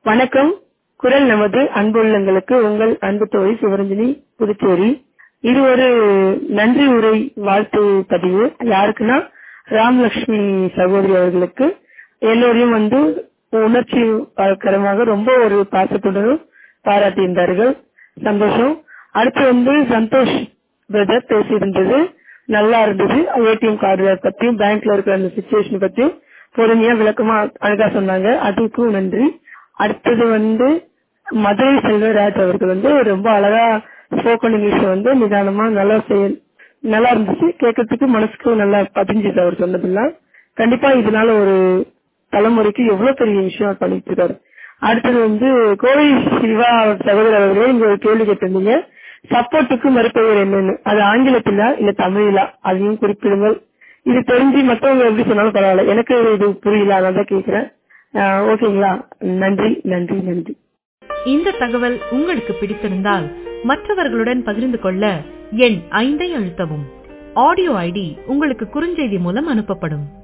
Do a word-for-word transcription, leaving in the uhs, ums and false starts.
வணக்கம். குரல் நமது அன்புள்ளங்களுக்கு உங்கள் அன்பு தோழி சிவரஞ்சனி, புதுச்சேரி. இது ஒரு நன்றி உரை வாழ்த்து பதிவு. யாருக்குன்னா ராமலட்சுமி சகோதரி அவர்களுக்கு. எல்லோரையும் வந்து உணர்ச்சி கரமாக ரொம்ப ஒரு பாசத்துடனும் பாராட்டியிருந்தார்கள். சந்தோஷம். அடுத்து வந்து சந்தோஷ் பிரதர் பேசியிருந்தது நல்லா இருந்தது. ஏடிஎம் கார்டு பத்தியும் பேங்க்ல இருக்கிற அந்த சிச்சுவேஷன் பத்தியும் பொறுமையா விளக்கமா அழகா சொன்னாங்க. அதுக்கும் நன்றி. அடுத்தது வந்து மதுரை செல்வராஜ் அவர்கள் வந்து ரொம்ப அழகா ஸ்போக்கன் இங்கிலீஷ் வந்து நிதானமா நல்லா செய்ய நல்லா இருந்துச்சு. கேட்கறதுக்கு மனசுக்கு நல்லா பதிஞ்சுது அவர் சொன்னதெல்லாம். கண்டிப்பா இதனால ஒரு தலைமுறைக்கு எவ்வளவு பெரிய விஷயம் பண்ணிட்டு இருக்காரு. அடுத்தது வந்து கோவை சிவா சகோதரர் அவர்களே, இங்க ஒரு கேள்வி கேட்டிருந்தீங்க. சப்போர்ட்டுக்கு மறுபெயர் என்னன்னு, அது ஆங்கிலத்திலா இல்ல தமிழா, அதையும் குறிப்பிடுங்கள். இது தெரிஞ்சு மற்றவங்க எப்படி சொன்னாலும் பரவாயில்ல, எனக்கு இது புரியல, அதான் தான் கேட்கிறேன். ஓகேங்களா? நன்றி நன்றி நன்றி. இந்த தகவல் உங்களுக்கு பிடித்திருந்தால் மற்றவர்களுடன் பகிர்ந்து கொள்ள எண் ஐந்தை அழுத்தவும். ஆடியோ ஐடி உங்களுக்கு குறுஞ்செய்தி மூலம் அனுப்பப்படும்.